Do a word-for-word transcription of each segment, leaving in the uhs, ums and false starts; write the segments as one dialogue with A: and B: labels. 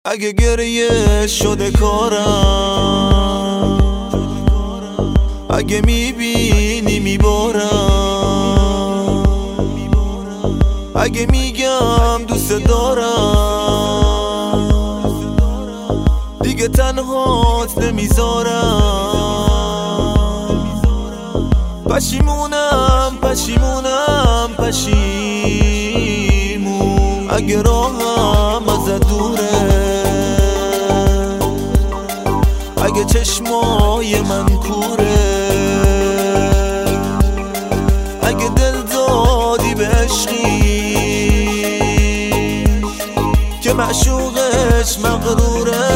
A: اگه گریه شده کارم، اگه میبینی میبارم، اگه میگم دوست دارم، دیگه تنهات نمیذارم. پشیمونم پشیمونم پشیمون، اگه راهم ازت دوره، اگه چشمای من کوره، اگه دل دادی به عشقی که معشوقش مغروره.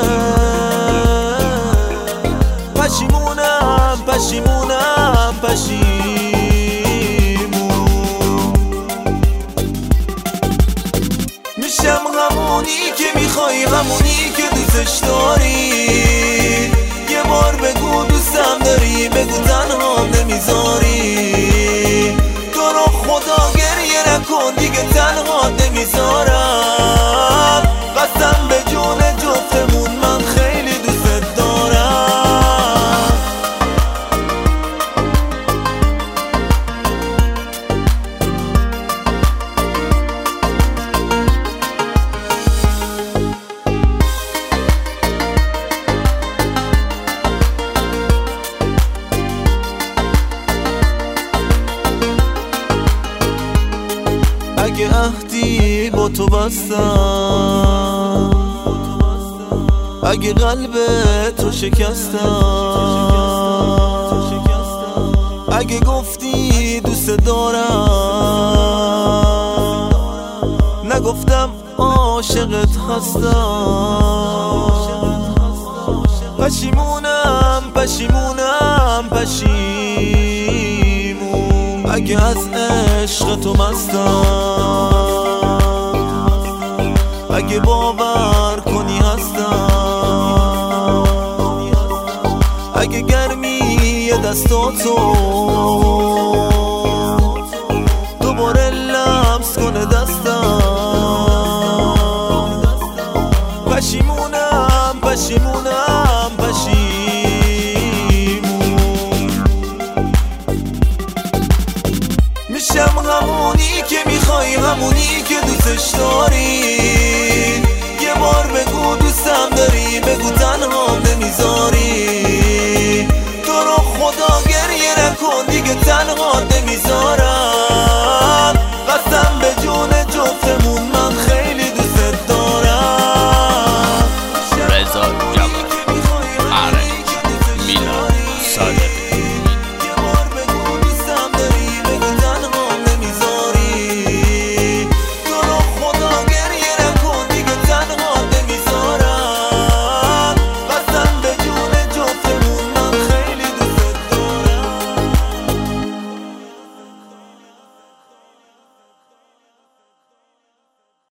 A: پشیمونم پشیمونم پشیمون، میشم همونی که میخوای، همونی که دوستش داری. یه بار بگو دوستم داری، بگو تنها نمیذاری. تو رو خدا گریه نکن، دیگه تنها نمیذارم. قسم به جون جفتمون من خیلی دوست دارم. اگه عهدی با تو بستم، اگه قلب تو شکستم، اگه گفتی دوست دارم، نگفتم عاشقت هستم. پشیمونم پشیمونم پشیمون، اگه از عشق تو مستم، اگه باور کنی هستم، اگه گرمی دستاتو دوباره لمس کنه دستم. پشیمونم پشیمونم پشیمون، میشم همونی که میخوای، همونی که دوستش داری. یه بار بگو دوستم داری، بگو تنها نمیذاری. تو رو خدا گریه نکن، دیگه تنها نمیذارم. قسم به جون جفتمون من خیلی دوست دارم.
B: رضا جواد، آره میلاد ساده.